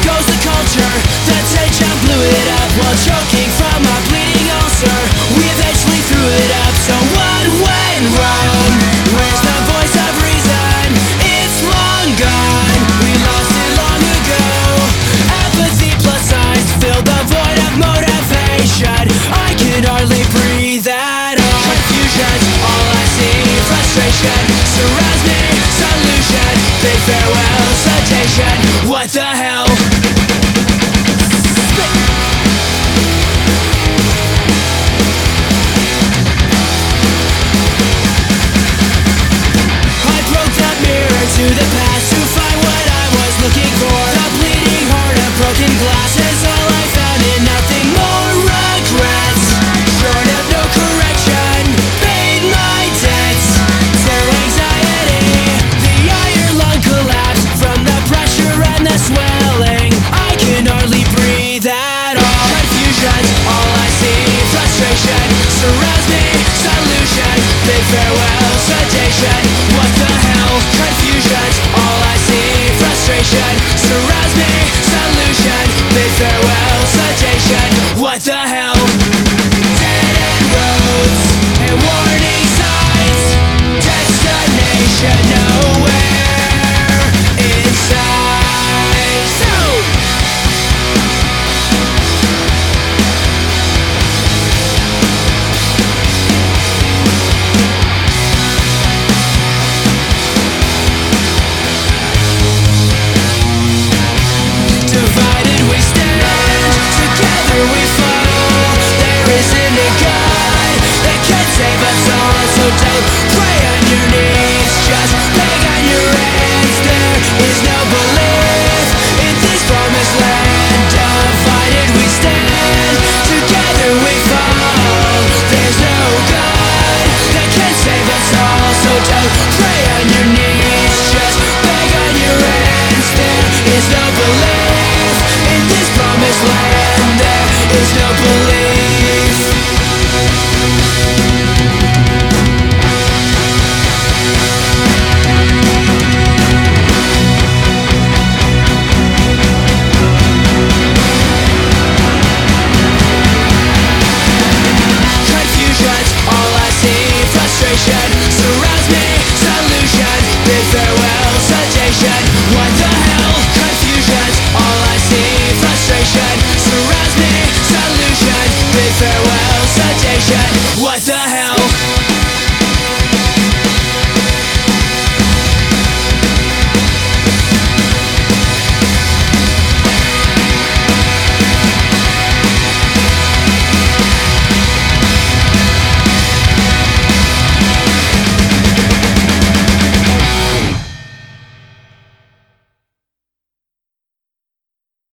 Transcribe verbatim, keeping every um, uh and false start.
goes the culture. The tension blew it up while choking from a bleeding ulcer. We eventually threw it up, so what went wrong? Where's the voice of reason? It's long gone, we lost it long ago. Apathy plus size filled the void of motivation. I can hardly breathe at all. Confusion, all I see, frustration surrounds me. Solution, big farewell, citation. What the hell? I broke that mirror to the past to find what I was looking for. The bleeding heart of broken glass is all I found, and nothing more regrets. Short of no correction, paid my debts. Zero anxiety, the iron lung collapsed from the pressure and the swelling. I can hardly breathe at all. Confusion, all I see, frustration surrounds me. Solution, big farewell, sedation. What the hell?